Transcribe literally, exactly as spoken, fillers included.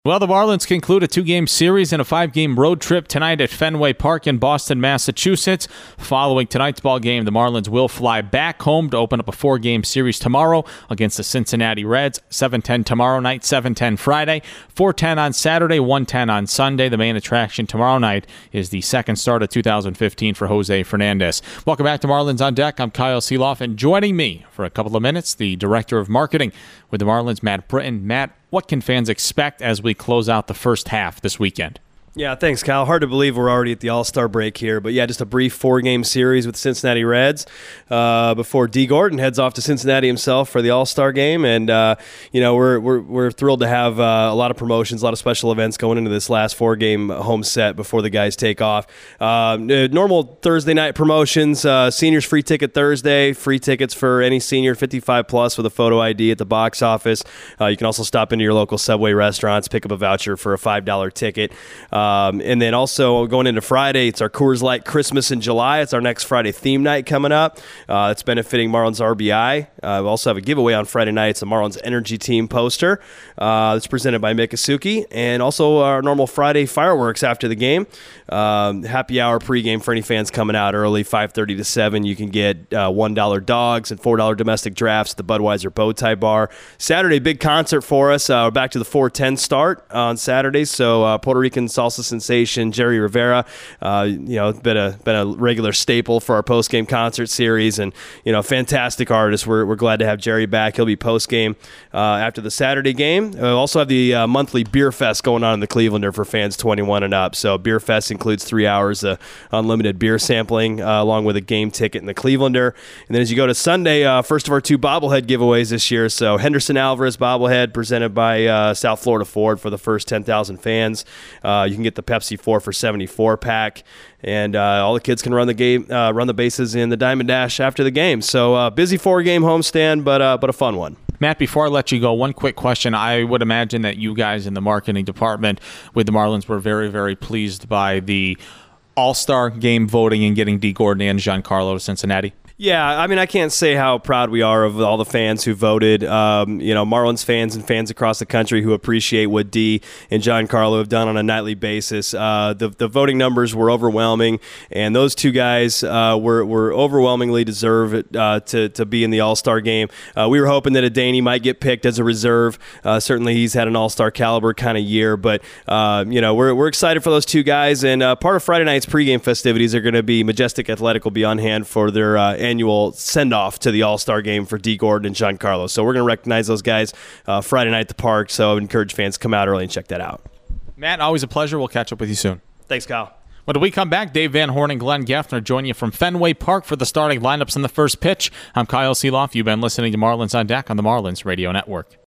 Well, the Marlins conclude a two-game series and a five-game road trip tonight at Fenway Park in Boston, Massachusetts. Following tonight's ball game, the Marlins will fly back home to open up a four-game series tomorrow against the Cincinnati Reds. seven ten tomorrow night, seven ten Friday, four ten on Saturday, one ten on Sunday. The main attraction tomorrow night is the second start of two thousand fifteen for Jose Fernandez. Welcome back to Marlins on Deck. I'm Kyle Seeloff, and joining me for a couple of minutes, the Director of Marketing with the Marlins, Matt Britton. Matt, what can fans expect as we close out the first half this weekend? Yeah, thanks, Kyle. Hard to believe we're already at the All-Star break here. But, yeah, just a brief four-game series with the Cincinnati Reds uh, before Dee Gordon heads off to Cincinnati himself for the All-Star game. And, uh, you know, we're we're we're thrilled to have uh, a lot of promotions, a lot of special events going into this last four-game home set before the guys take off. Uh, normal Thursday night promotions, uh, seniors free ticket Thursday, free tickets for any senior fifty-five plus with a photo I D at the box office. Uh, you can also stop into your local Subway restaurants, pick up a voucher for a five dollar ticket. Uh, Um, and then also going into Friday, it's our Coors Light Christmas in July. It's our next Friday theme night coming up. Uh, it's benefiting Marlins R B I. Uh, we also have a giveaway on Friday night. It's a Marlins Energy Team poster. Uh, it's presented by Mikasuki. And also our normal Friday fireworks after the game. Um, happy hour pregame for any fans coming out early, five thirty to seven. You can get uh, one dollar dogs and four dollar domestic drafts at the Budweiser Bowtie Bar. Saturday, big concert for us. Uh, we're back to the four ten start on Saturday. So uh, Puerto Rican salsa sensation Jerry Rivera, uh, you know, been a been a regular staple for our post game concert series, and you know, fantastic artist. We're we're glad to have Jerry back. He'll be post game uh, after the Saturday game. We also have the uh, monthly Beer Fest going on in the Clevelander for fans twenty-one and up. So Beer Fest includes three hours of unlimited beer sampling, uh, along with a game ticket in the Clevelander. And then as you go to Sunday, uh, first of our two bobblehead giveaways this year. So Henderson Alvarez bobblehead presented by uh, South Florida Ford for the first ten thousand fans. Uh, you can get the Pepsi four for seventy-four pack, and uh, all the kids can run the game, uh, run the bases in the Diamond Dash after the game. So uh, busy four-game homestand, but uh, but a fun one. Matt, before I let you go, one quick question. I would imagine that you guys in the marketing department with the Marlins were very, very pleased by the All-Star game voting and getting Dee Gordon and Giancarlo to Cincinnati. Yeah, I mean, I can't say how proud we are of all the fans who voted. Um, you know, Marlins fans and fans across the country who appreciate what Dee and Giancarlo have done on a nightly basis. Uh, the the voting numbers were overwhelming, and those two guys uh, were were overwhelmingly deserve uh, to to be in the All-Star game. Uh, we were hoping that Adeiny might get picked as a reserve. Uh, certainly, he's had an All-Star caliber kind of year, but uh, you know, we're we're excited for those two guys. And uh, part of Friday night's pregame festivities are going to be Majestic Athletic will be on hand for their uh, annual send-off to the All-Star game for Dee Gordon and Giancarlo. So we're going to recognize those guys uh, Friday night at the park, so I would encourage fans to come out early and check that out. Matt, always a pleasure. We'll catch up with you soon. Thanks, Kyle. When we come back, Dave Van Horn and Glenn Gaffner join you from Fenway Park for the starting lineups in the first pitch. I'm Kyle Seeloff. You've been listening to Marlins on Deck on the Marlins Radio Network.